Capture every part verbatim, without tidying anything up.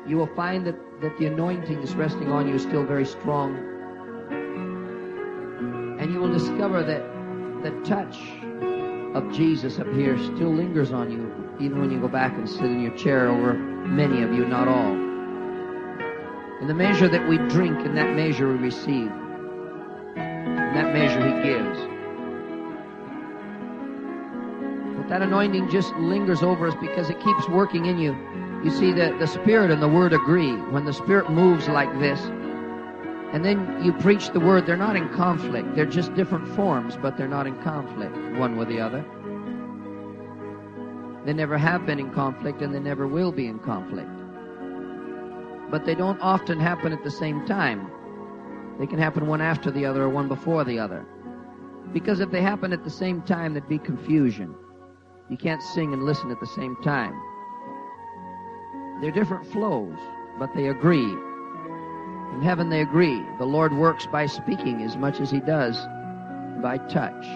you will find that, that the anointing that's resting on you is still very strong. And you will discover that the touch of Jesus up here still lingers on you, even when you go back and sit in your chair over many of you, not all. In the measure that we drink, in that measure we receive. In that measure He gives. But that anointing just lingers over us because it keeps working in you. You see, the, the Spirit and the Word agree. When the Spirit moves like this, and then you preach the Word, they're not in conflict. They're just different forms, but they're not in conflict, one with the other. They never have been in conflict, and they never will be in conflict. But they don't often happen at the same time. They can happen one after the other or one before the other. Because if they happen at the same time, there'd be confusion. You can't sing and listen at the same time. They're different flows, but they agree. In heaven they agree. The Lord works by speaking as much as He does by touch.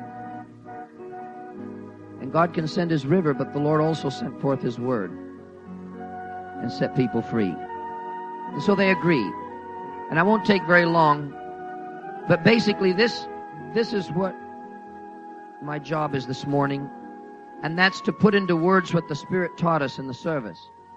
And God can send His river, but the Lord also sent forth His word and set people free. And so they agree. And I won't take very long, but basically this, this is what my job is this morning, and that's to put into words what the Spirit taught us in the service.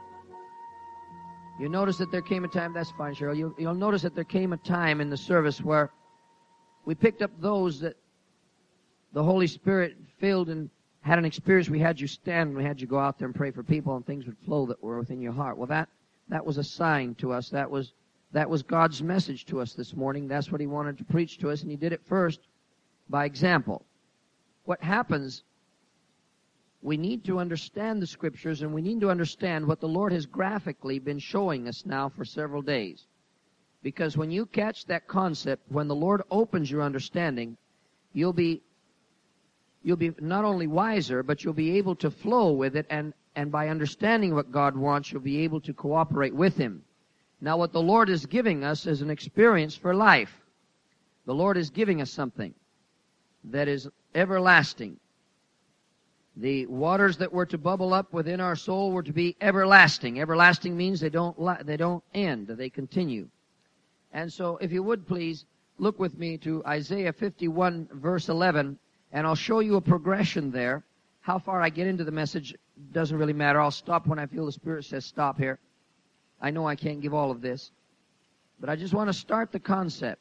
You notice that there came a time, that's fine, Cheryl, you, you'll notice that there came a time in the service where we picked up those that the Holy Spirit filled and had an experience. We had you stand, and we had you go out there and pray for people, and things would flow that were within your heart. Well, that, that was a sign to us. That was, that was God's message to us this morning. That's what He wanted to preach to us, and He did it first by example. What happens, we need to understand the Scriptures, and we need to understand what the Lord has graphically been showing us now for several days. Because when you catch that concept, when the Lord opens your understanding, you'll be you'll be not only wiser, but you'll be able to flow with it, and, and by understanding what God wants, you'll be able to cooperate with Him. Now, what the Lord is giving us is an experience for life. The Lord is giving us something that is everlasting. The waters that were to bubble up within our soul were to be everlasting. Everlasting means they don't they don't end, they continue. And so, if you would please, look with me to Isaiah fifty-one, verse eleven, and I'll show you a progression there. How far I get into the message doesn't really matter. I'll stop when I feel the Spirit says stop here. I know I can't give all of this, but I just want to start the concept.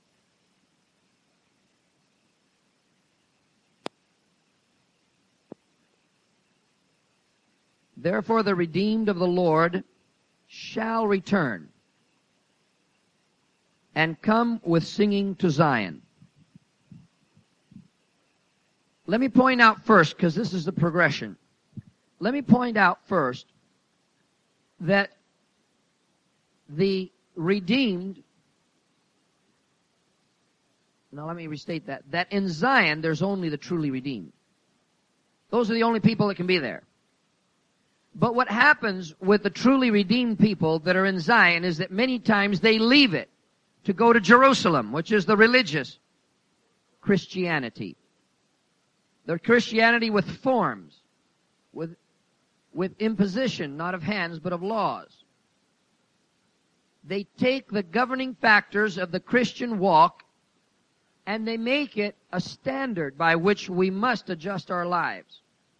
Therefore the redeemed of the Lord shall return and come with singing to Zion. Let me point out first, because this is the progression. Let me point out first that the redeemed, now let me restate that, that in Zion there's only the truly redeemed. Those are the only people that can be there. But what happens with the truly redeemed people that are in Zion is that many times they leave it to go to Jerusalem, which is the religious Christianity. The Christianity with forms, with, with imposition, not of hands, but of laws. They take the governing factors of the Christian walk and they make it a standard by which we must adjust our lives,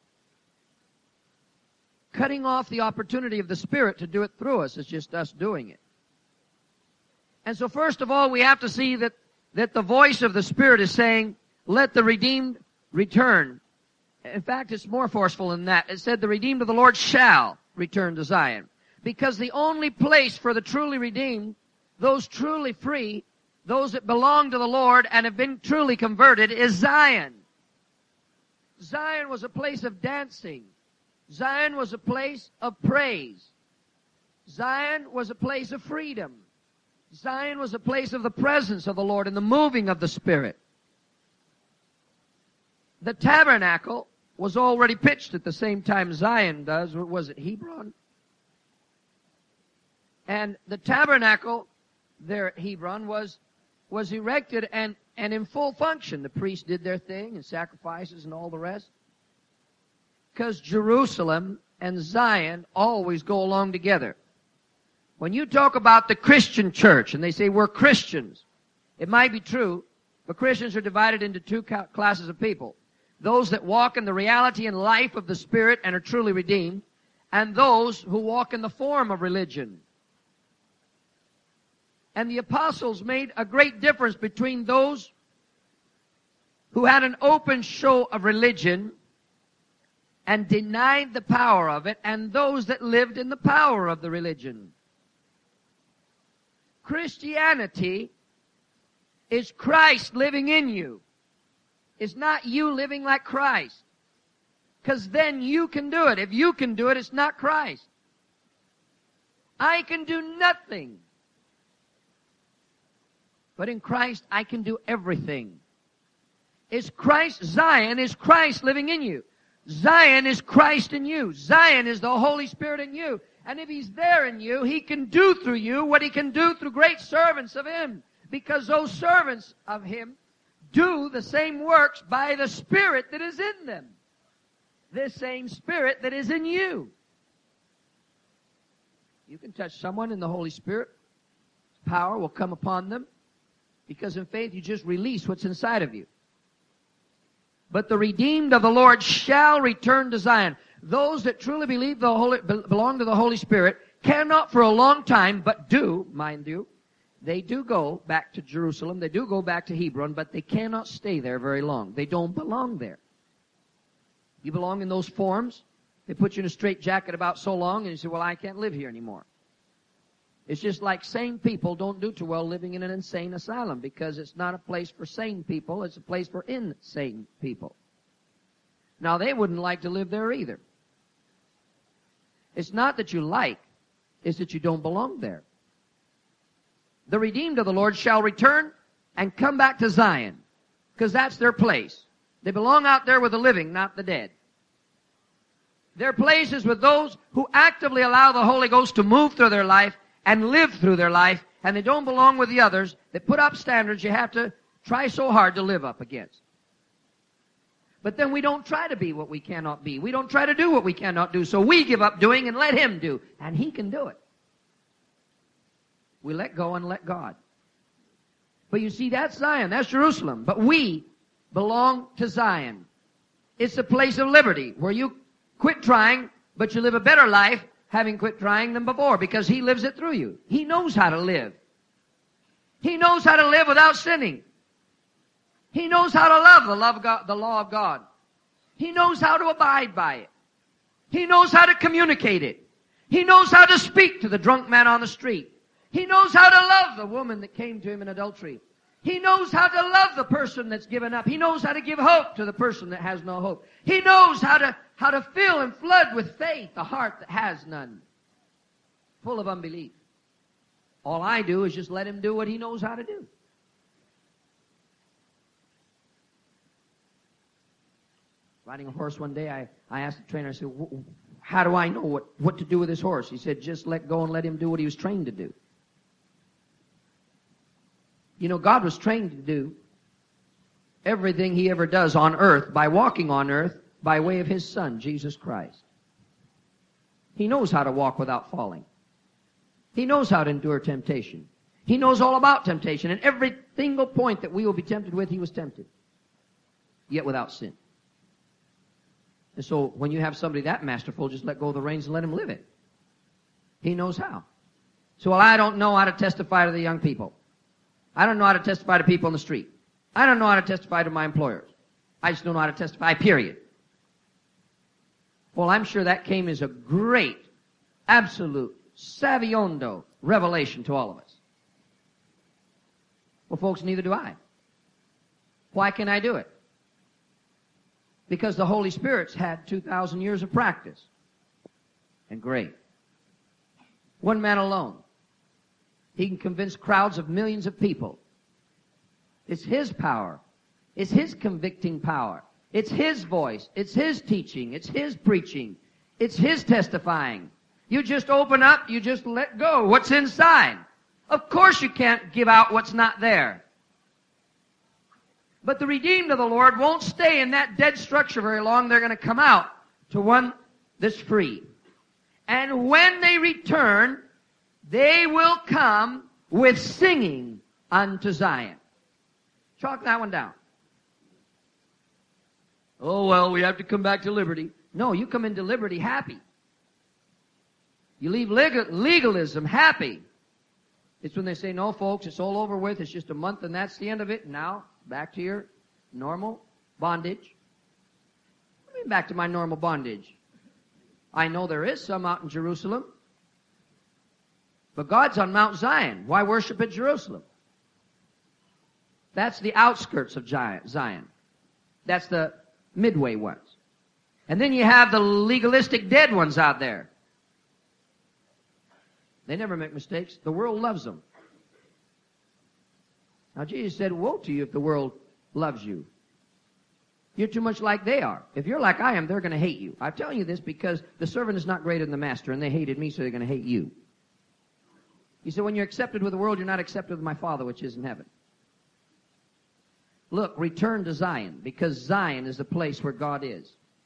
cutting off the opportunity of the Spirit to do it through us. It's just us doing it. And so first of all, we have to see that, that the voice of the Spirit is saying, let the redeemed return. In fact, it's more forceful than that. It said the redeemed of the Lord shall return to Zion. Because the only place for the truly redeemed, those truly free, those that belong to the Lord and have been truly converted, is Zion. Zion was a place of dancing. Zion was a place of praise. Zion was a place of freedom. Zion was a place of the presence of the Lord and the moving of the Spirit. The tabernacle was already pitched at the same time Zion does. Was it Hebron? And the tabernacle there at Hebron was, was erected and, and in full function. The priests did their thing and sacrifices and all the rest. Because Jerusalem and Zion always go along together. When you talk about the Christian church, and they say we're Christians, it might be true, but Christians are divided into two classes of people. Those that walk in the reality and life of the Spirit and are truly redeemed, and those who walk in the form of religion. And the apostles made a great difference between those who had an open show of religion and denied the power of it, and those that lived in the power of the religion. Christianity is Christ living in you. It's not you living like Christ. Because then you can do it. If you can do it, it's not Christ. I can do nothing. But in Christ, I can do everything. It's Christ. Zion is Christ living in you. Zion is Christ in you. Zion is the Holy Spirit in you. And if He's there in you, He can do through you what He can do through great servants of Him. Because those servants of Him do the same works by the Spirit that is in them. This same Spirit that is in you. You can touch someone in the Holy Spirit. Power will come upon them. Because in faith you just release what's inside of you. But the redeemed of the Lord shall return to Zion. Those that truly believe the Holy, belong to the Holy Spirit cannot for a long time, but do, mind you, they do go back to Jerusalem, they do go back to Hebron, but they cannot stay there very long. They don't belong there. You belong in those forms. They put you in a straitjacket about so long, and you say, well, I can't live here anymore. It's just like sane people don't do too well living in an insane asylum, because it's not a place for sane people, it's a place for insane people. Now, they wouldn't like to live there either. It's not that you like, it's that you don't belong there. The redeemed of the Lord shall return and come back to Zion, because that's their place. They belong out there with the living, not the dead. Their place is with those who actively allow the Holy Ghost to move through their life and live through their life, and they don't belong with the others that put up standards you have to try so hard to live up against. But then we don't try to be what we cannot be. We don't try to do what we cannot do, so we give up doing and let Him do, and He can do it. We let go and let God. But you see, that's Zion, that's Jerusalem, but we belong to Zion. It's a place of liberty where you quit trying, but you live a better life having quit trying than before, because He lives it through you. He knows how to live. He knows how to live without sinning. He knows how to love the love of God, the law of God. He knows how to abide by it. He knows how to communicate it. He knows how to speak to the drunk man on the street. He knows how to love the woman that came to him in adultery. He knows how to love the person that's given up. He knows how to give hope to the person that has no hope. He knows how to, how to fill and flood with faith the heart that has none, full of unbelief. All I do is just let Him do what He knows how to do. Riding a horse one day, I, I asked the trainer, I said, how do I know what, what to do with this horse? He said, just let go and let him do what he was trained to do. You know, God was trained to do everything He ever does on earth by walking on earth by way of His Son, Jesus Christ. He knows how to walk without falling. He knows how to endure temptation. He knows all about temptation. And every single point that we will be tempted with, He was tempted, yet without sin. And so when you have somebody that masterful, just let go of the reins and let him live it. He knows how. So, well, I don't know how to testify to the young people. I don't know how to testify to people in the street. I don't know how to testify to my employers. I just don't know how to testify, period. Well, I'm sure that came as a great, absolute, saviondo revelation to all of us. Well, folks, neither do I. Why can I do it? Because the Holy Spirit's had two thousand years of practice. And great. One man alone. He can convince crowds of millions of people. It's His power. It's His convicting power. It's His voice. It's His teaching. It's His preaching. It's His testifying. You just open up, you just let go what's inside. Of course you can't give out what's not there. But the redeemed of the Lord won't stay in that dead structure very long. They're going to come out to one that's free. And when they return, They will come with singing unto Zion. Chalk that one down. Oh, well, we have to come back to liberty. No, you come into liberty happy. You leave legal, legalism happy. It's when they say, no, folks, it's all over with. It's just a month and that's the end of it. Now, back to your normal bondage. I mean, back to my normal bondage. I know there is some out in Jerusalem. But God's on Mount Zion. Why worship at Jerusalem? That's the outskirts of Zion. That's the midway ones. And then you have the legalistic dead ones out there. They never make mistakes. The world loves them. Now Jesus said, woe to you if the world loves you. You're too much like they are. If you're like I am, they're going to hate you. I'm telling you this because the servant is not greater than the master, and they hated me, so they're going to hate you. He said, when you're accepted with the world, you're not accepted with my Father which is in heaven. Look, return to Zion, because Zion is the place where God is.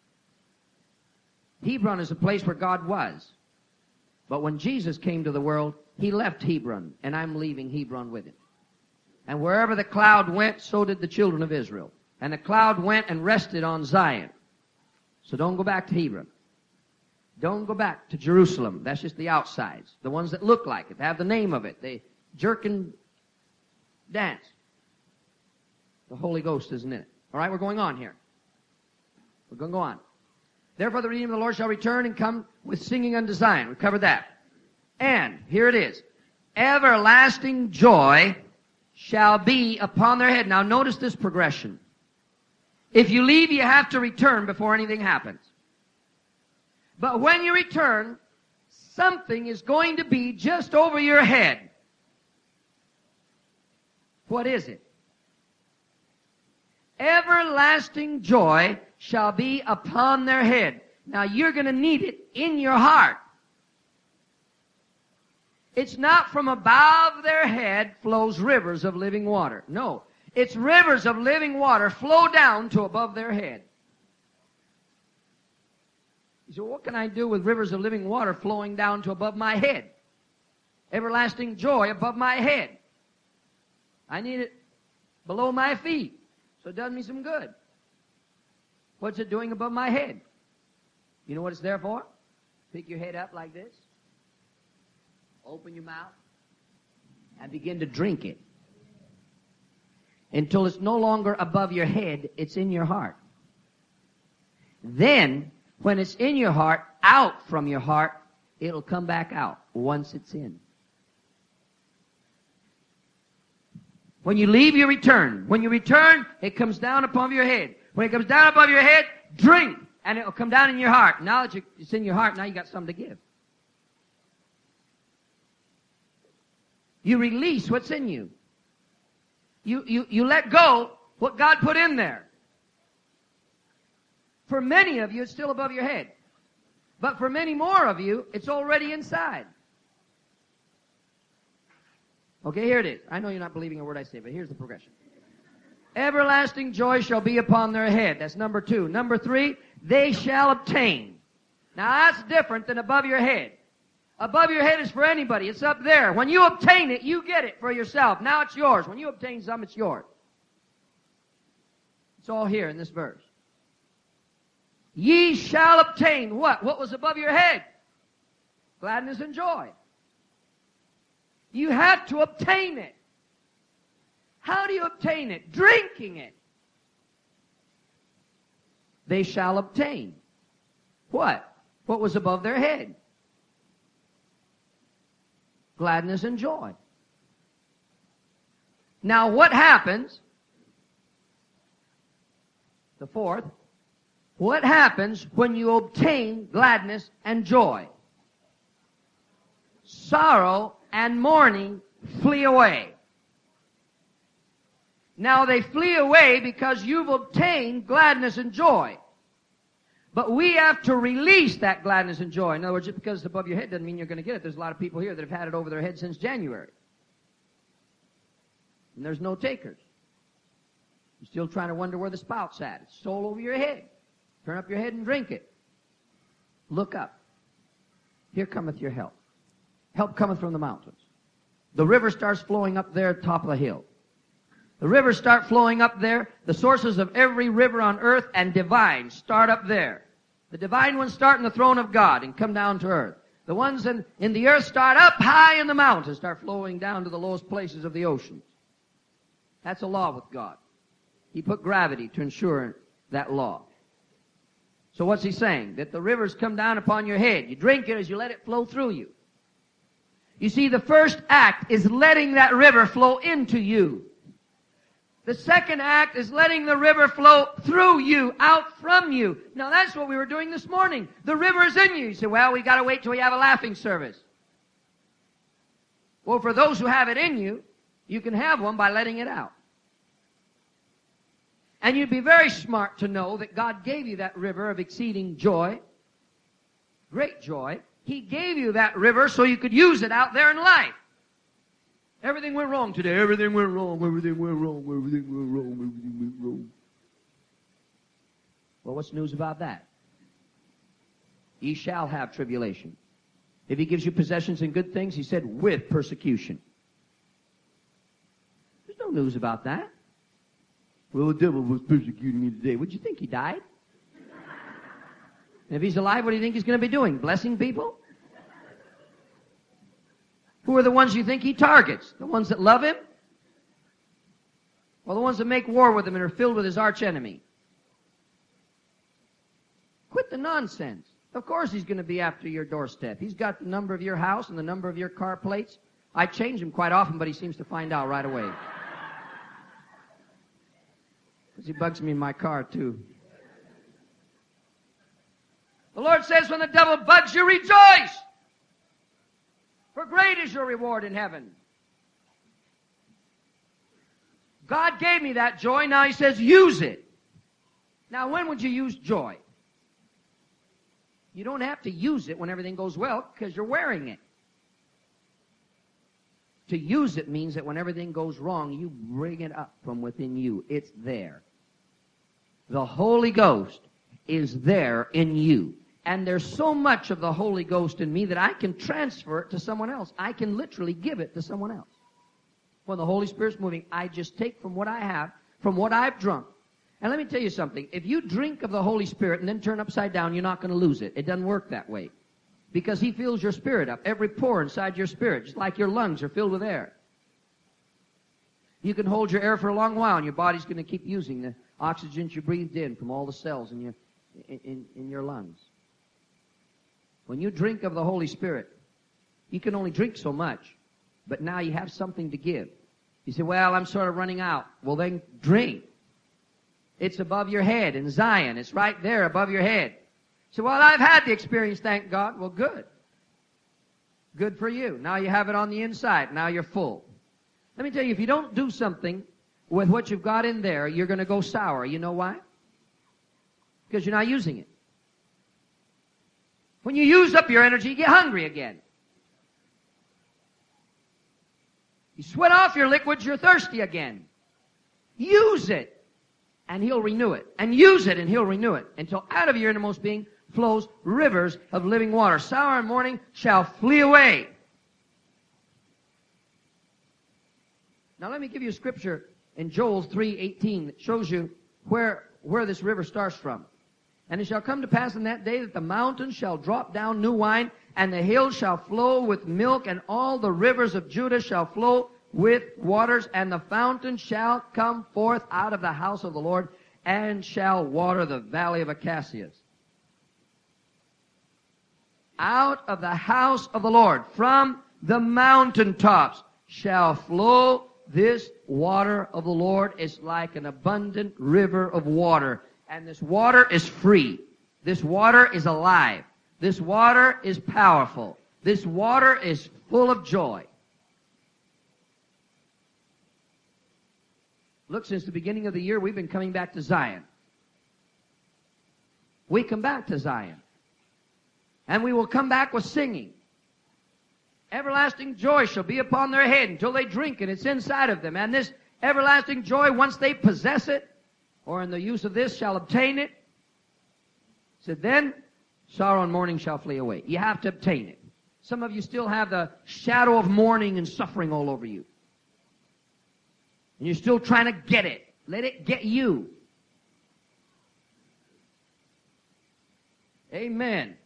Hebron is the place where God was. But when Jesus came to the world, He left Hebron, and I'm leaving Hebron with Him. And wherever the cloud went, so did the children of Israel. And the cloud went and rested on Zion. So don't go back to Hebron. Don't go back to Jerusalem. That's just the outsides. The ones that look like it. They have the name of it. They jerk and dance. The Holy Ghost isn't in it. All right, we're going on here. We're going to go on. Therefore the redeemed of the Lord shall return and come with singing unto Zion. We've covered that. And, here it is. Everlasting joy shall be upon their head. Now notice this progression. If you leave, you have to return before anything happens. But when you return, something is going to be just over your head. What is it? Everlasting joy shall be upon their head. Now you're going to need it in your heart. It's not from above their head flows rivers of living water. No. It's rivers of living water flow down to above their head. You say, well, what can I do with rivers of living water flowing down to above my head? Everlasting joy above my head. I need it below my feet, so it does me some good. What's it doing above my head? You know what it's there for? Pick your head up like this. Open your mouth. And begin to drink it. Until it's no longer above your head, it's in your heart. Then, when it's in your heart, out from your heart, it'll come back out once it's in. When you leave, you return. When you return, it comes down above your head. When it comes down above your head, drink, and it'll come down in your heart. Now that it's in your heart, now you got something to give. You release what's in you. You, you, you let go what God put in there. For many of you, it's still above your head. But for many more of you, it's already inside. Okay, here it is. I know you're not believing a word I say, but here's the progression. Everlasting joy shall be upon their head. That's number two. Number three, they shall obtain. Now that's different than above your head. Above your head is for anybody. It's up there. When you obtain it, you get it for yourself. Now it's yours. When you obtain some, it's yours. It's all here in this verse. Ye shall obtain what? What was above your head? Gladness and joy. You have to obtain it. How do you obtain it? Drinking it. They shall obtain. What? What was above their head? Gladness and joy. Now what happens? The fourth. What happens when you obtain gladness and joy? Sorrow and mourning flee away. Now they flee away because you've obtained gladness and joy. But we have to release that gladness and joy. In other words, just because it's above your head doesn't mean you're going to get it. There's a lot of people here that have had it over their head since January. And there's no takers. You're still trying to wonder where the spout's at. It's all over your head. Turn up your head and drink it. Look up. Here cometh your help. Help cometh from the mountains. The river starts flowing up there at the top of the hill. The rivers start flowing up there. The sources of every river on earth and divine start up there. The divine ones start in the throne of God and come down to earth. The ones in, in the earth start up high in the mountains, start flowing down to the lowest places of the oceans. That's a law with God. He put gravity to ensure that law. So what's he saying? That the rivers come down upon your head. You drink it as you let it flow through you. You see, the first act is letting that river flow into you. The second act is letting the river flow through you, out from you. Now that's what we were doing this morning. The river is in you. You say, well, we got to wait till we have a laughing service. Well, for those who have it in you, you can have one by letting it out. And you'd be very smart to know that God gave you that river of exceeding joy, great joy. He gave you that river so you could use it out there in life. Everything went wrong today. Everything went wrong. Everything went wrong. Everything went wrong. Everything went wrong. Well, what's news about that? Ye shall have tribulation. If He gives you possessions and good things, He said, with persecution. There's no news about that. Well, the devil was persecuting me today. Would you think he died? And if he's alive, what do you think he's going to be doing? Blessing people? Who are the ones you think he targets? The ones that love him? Or the ones that make war with him and are filled with his archenemy? Quit the nonsense. Of course he's going to be after your doorstep. He's got the number of your house and the number of your car plates. I change them quite often, but he seems to find out right away. Because he bugs me in my car, too. The Lord says, when the devil bugs you, rejoice! For great is your reward in heaven. God gave me that joy. Now He says, use it. Now, when would you use joy? You don't have to use it when everything goes well, because you're wearing it. To use it means that when everything goes wrong, you bring it up from within you. It's there. The Holy Ghost is there in you. And there's so much of the Holy Ghost in me that I can transfer it to someone else. I can literally give it to someone else. When the Holy Spirit's moving, I just take from what I have, from what I've drunk. And let me tell you something. If you drink of the Holy Spirit and then turn upside down, you're not going to lose it. It doesn't work that way. Because He fills your spirit up. Every pore inside your spirit, just like your lungs are filled with air. You can hold your air for a long while, and your body's going to keep using the oxygen you breathed in from all the cells in your, in, in, in your lungs. When you drink of the Holy Spirit, you can only drink so much, but now you have something to give. You say, well, I'm sort of running out. Well, then drink. It's above your head in Zion. It's right there above your head. So, well, I've had the experience, thank God. Well, good. Good for you. Now you have it on the inside. Now you're full. Let me tell you, if you don't do something with what you've got in there, you're going to go sour. You know why? Because you're not using it. When you use up your energy, you get hungry again. You sweat off your liquids, you're thirsty again. Use it, and He'll renew it. And use it, and He'll renew it. Until out of your innermost being flows rivers of living water. Sour and mourning shall flee away. Now let me give you a scripture in Joel three eighteen that shows you where, where this river starts from. And it shall come to pass in that day that the mountains shall drop down new wine, and the hills shall flow with milk, and all the rivers of Judah shall flow with waters, and the fountain shall come forth out of the house of the Lord, and shall water the valley of Acacias. Out of the house of the Lord, from the mountaintops, shall flow this water of the Lord. Is like an abundant river of water. And this water is free. This water is alive. This water is powerful. This water is full of joy. Look, since the beginning of the year, we've been coming back to Zion. We come back to Zion. And we will come back with singing. Everlasting joy shall be upon their head until they drink it. It's inside of them. And this everlasting joy, once they possess it, or in the use of this, shall obtain it, said, then sorrow and mourning shall flee away. You have to obtain it. Some of you still have the shadow of mourning and suffering all over you. And you're still trying to get it. Let it get you. Amen.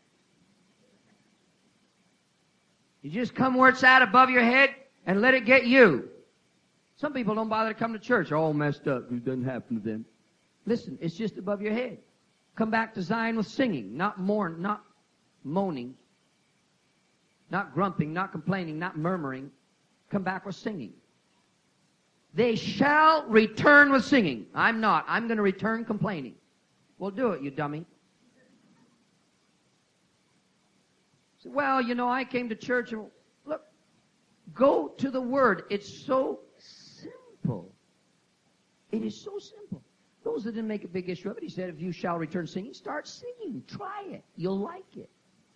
You just come where it's at above your head and let it get you. Some people don't bother to come to church. They're all messed up. It doesn't happen to them. Listen, it's just above your head. Come back to Zion with singing, not mourn, not moaning, not grumping, not complaining, not murmuring. Come back with singing. They shall return with singing. I'm not. I'm going to return complaining. Well, do it, you dummy. Say, well, you know, I came to church and look, go to the Word. It's so simple. It is so simple. Those that didn't make a big issue of it, he said, if you shall return singing, start singing. Try it. You'll like it.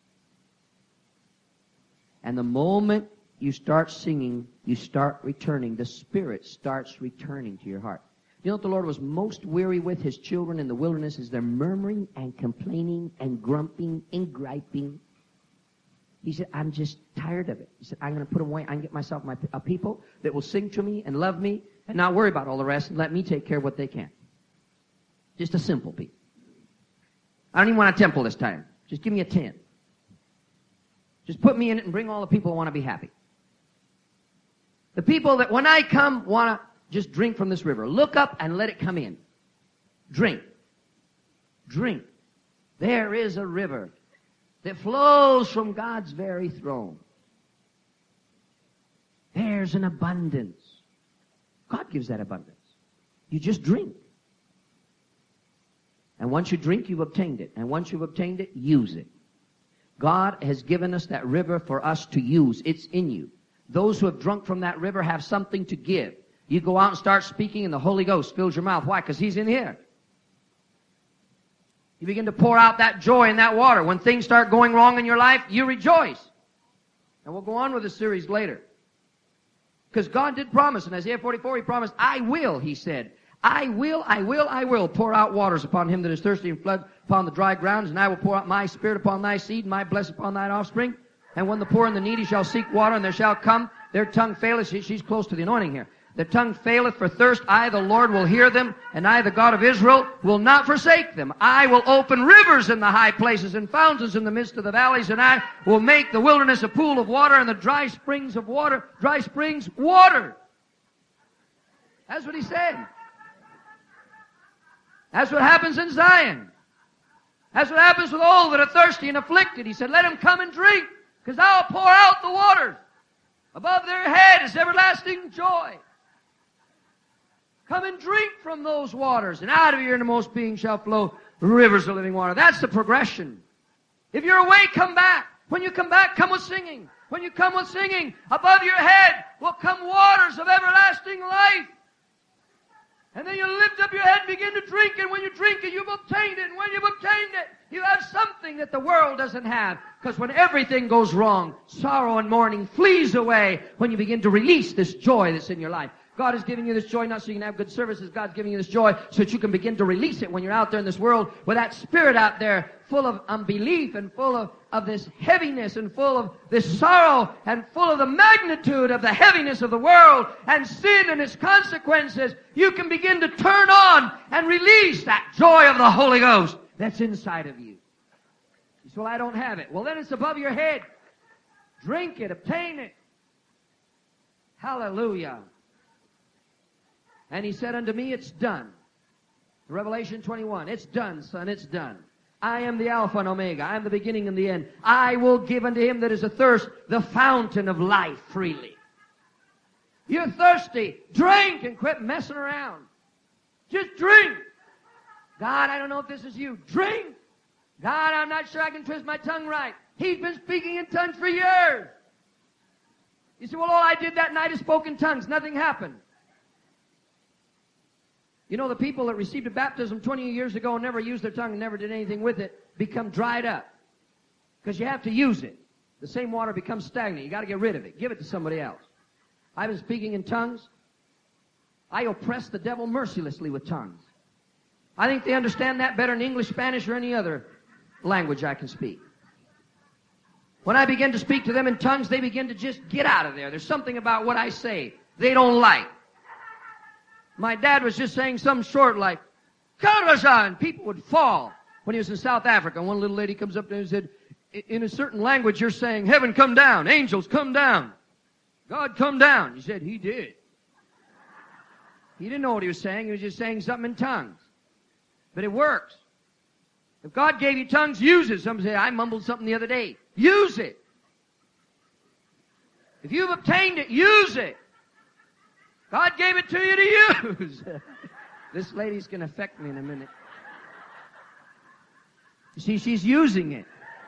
And the moment you start singing, you start returning. The Spirit starts returning to your heart. You know what the Lord was most weary with His children in the wilderness is their murmuring and complaining and grumping and griping. He said, I'm just tired of it. He said, I'm going to put them away. I can get myself my, a people that will sing to me and love me and not worry about all the rest and let me take care of what they can. Just a simple people. I don't even want a temple this time. Just give me a tent. Just put me in it and bring all the people who want to be happy. The people that when I come want to just drink from this river. Look up and let it come in. Drink. Drink. There is a river that flows from God's very throne. There's an abundance. God gives that abundance. You just drink. And once you drink, you've obtained it. And once you've obtained it, use it. God has given us that river for us to use. It's in you. Those who have drunk from that river have something to give. You go out and start speaking and the Holy Ghost fills your mouth. Why? Because He's in here. You begin to pour out that joy in that water. When things start going wrong in your life, you rejoice. And we'll go on with this series later. Because God did promise. In Isaiah forty-four, He promised, I will, He said. I will, I will, I will pour out waters upon him that is thirsty and flood upon the dry grounds, and I will pour out my spirit upon thy seed, and my blessing upon thine offspring. And when the poor and the needy shall seek water, and there shall come, their tongue faileth. She, she's close to the anointing here. Their tongue faileth for thirst. I, the Lord, will hear them, and I, the God of Israel, will not forsake them. I will open rivers in the high places and fountains in the midst of the valleys, and I will make the wilderness a pool of water, and the dry springs of water, dry springs, water. That's what He said. That's what happens in Zion. That's what happens with all that are thirsty and afflicted. He said, let them come and drink, because I'll pour out the waters. Above their head is everlasting joy. Come and drink from those waters, and out of your innermost being shall flow rivers of living water. That's the progression. If you're away, come back. When you come back, come with singing. When you come with singing, above your head will come waters of everlasting life. And then you lift up your head and begin to drink, and when you drink it, you've obtained it. And when you've obtained it, you have something that the world doesn't have. Because when everything goes wrong, sorrow and mourning flees away when you begin to release this joy that's in your life. God is giving you this joy not so you can have good services. God's giving you this joy so that you can begin to release it when you're out there in this world with that spirit out there full of unbelief and full of, of this heaviness and full of this sorrow and full of the magnitude of the heaviness of the world and sin and its consequences. You can begin to turn on and release that joy of the Holy Ghost that's inside of you. You say, well, I don't have it. Well, then it's above your head. Drink it, obtain it. Hallelujah. And He said unto me, it's done. Revelation twenty-one, it's done, son, it's done. I am the Alpha and Omega. I am the beginning and the end. I will give unto him that is athirst the fountain of life freely. You're thirsty. Drink and quit messing around. Just drink. God, I don't know if this is you. Drink. God, I'm not sure I can twist my tongue right. He's been speaking in tongues for years. You say, well, all I did that night is spoke in tongues. Nothing happened. You know, the people that received a baptism twenty years ago and never used their tongue and never did anything with it become dried up. Because you have to use it. The same water becomes stagnant. You got to get rid of it. Give it to somebody else. I've been speaking in tongues. I oppress the devil mercilessly with tongues. I think they understand that better in English, Spanish, or any other language I can speak. When I begin to speak to them in tongues, they begin to just get out of there. There's something about what I say they don't like. My dad was just saying something short like, Karaja, and people would fall. When he was in South Africa, one little lady comes up to him and said, in a certain language, you're saying, heaven come down, angels come down, God come down. He said, he did. He didn't know what he was saying. He was just saying something in tongues. But it works. If God gave you tongues, use it. Some say, I mumbled something the other day. Use it. If you've obtained it, use it. God gave it to you to use. This lady's going to affect me in a minute. You see, she's using it.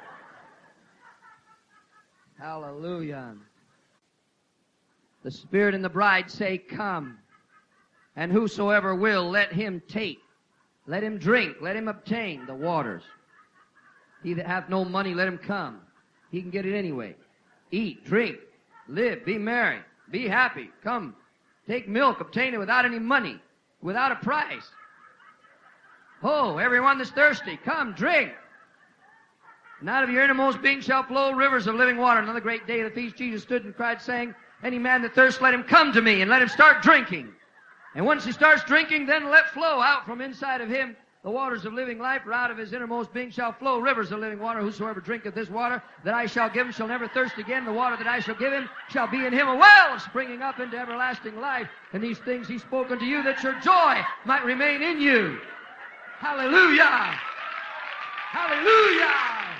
Hallelujah. The Spirit and the bride say, come. And whosoever will, let him take. Let him drink. Let him obtain the waters. He that hath no money, let him come. He can get it anyway. Eat, drink, live, be merry, be happy. Come, take milk, obtain it without any money, without a price. Oh, everyone that's thirsty, come, drink. And out of your innermost being shall flow rivers of living water. Another great day of the feast, Jesus stood and cried, saying, any man that thirsts, let him come to me, and let him start drinking. And once he starts drinking, then let flow out from inside of him the waters of living life, for out of his innermost being shall flow rivers of living water. Whosoever drinketh this water that I shall give him shall never thirst again. The water that I shall give him shall be in him a well springing up into everlasting life. And these things he spoke unto you, that your joy might remain in you. Hallelujah! Hallelujah!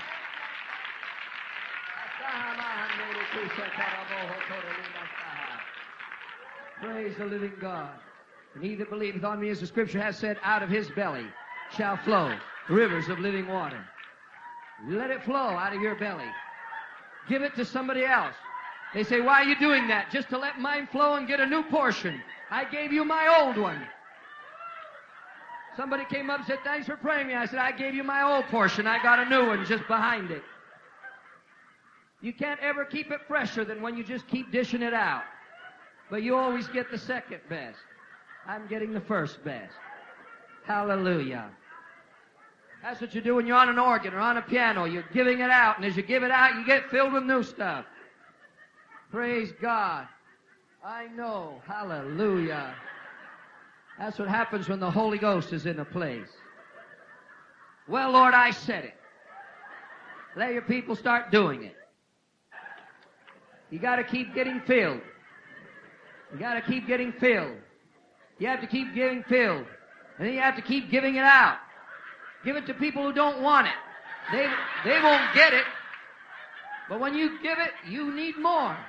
Praise the living God. And he that believeth on me, as the Scripture has said, out of his belly shall flow rivers of living water. Let it flow out of your belly. Give it to somebody else. They say, why are you doing that? Just to let mine flow and get a new portion. I gave you my old one. Somebody came up and said, thanks for praying me. I said, I gave you my old portion. I got a new one just behind it. You can't ever keep it fresher than when you just keep dishing it out. But you always get the second best. I'm getting the first best. Hallelujah. That's what you do when you're on an organ or on a piano. You're giving it out, and as you give it out, you get filled with new stuff. Praise God. I know. Hallelujah. That's what happens when the Holy Ghost is in a place. Well, Lord, I said it. Let your people start doing it. You got to keep getting filled. You got to keep getting filled. You have to keep getting filled. And then you have to keep giving it out. Give it to people who don't want it. They, they won't get it. But when you give it, you need more.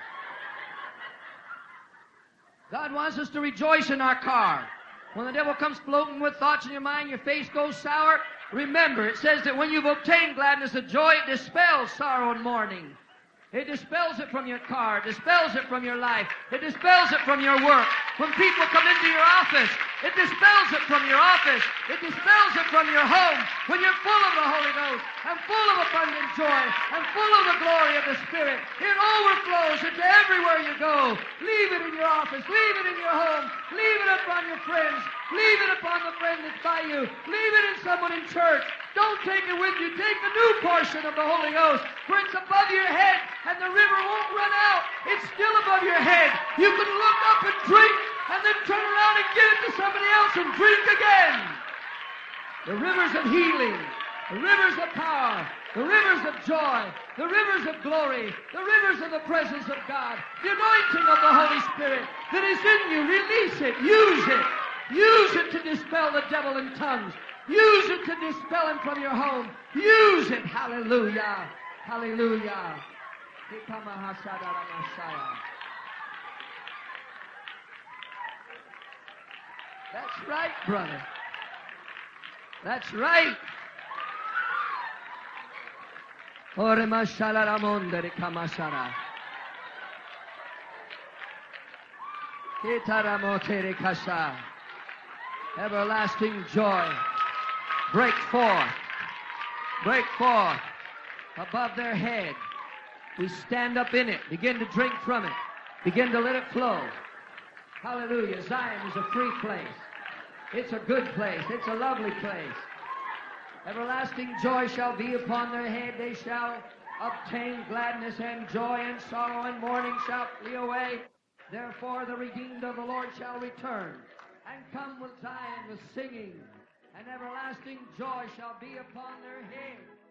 God wants us to rejoice in our car. When the devil comes floating with thoughts in your mind, your face goes sour, remember, it says that when you've obtained gladness and joy, it dispels sorrow and mourning. It dispels it from your car. It dispels it from your life. It dispels it from your work. When people come into your office, it dispels it from your office. It dispels it from your home. When you're full of the Holy Ghost and full of abundant joy and full of the glory of the Spirit, it overflows into everywhere you go. Leave it in your office. Leave it in your home. Leave it upon your friends. Leave it upon the friend that's by you. Leave it in someone in church. Don't take it with you. Take the new portion of the Holy Ghost, where it's above your head and the river won't run out. It's still above your head. You can look up and drink and then turn around and give it to somebody else and drink again. The rivers of healing, the rivers of power, the rivers of joy, the rivers of glory, the rivers of the presence of God, the anointing of the Holy Spirit that is in you. Release it. Use it. Use it to dispel the devil in tongues. Use it to dispel him from your home. Use it. Hallelujah. Hallelujah. That's right, brother. That's right. Ore mashala ramonde de kamasara. Kitaramote de kasha. Everlasting joy. Break forth. Break forth. Above their head. We stand up in it. Begin to drink from it. Begin to let it flow. Hallelujah. Zion is a free place. It's a good place. It's a lovely place. Everlasting joy shall be upon their head. They shall obtain gladness and joy, and sorrow and mourning shall flee away. Therefore the redeemed of the Lord shall return, and come with Zion with singing, and everlasting joy shall be upon their head.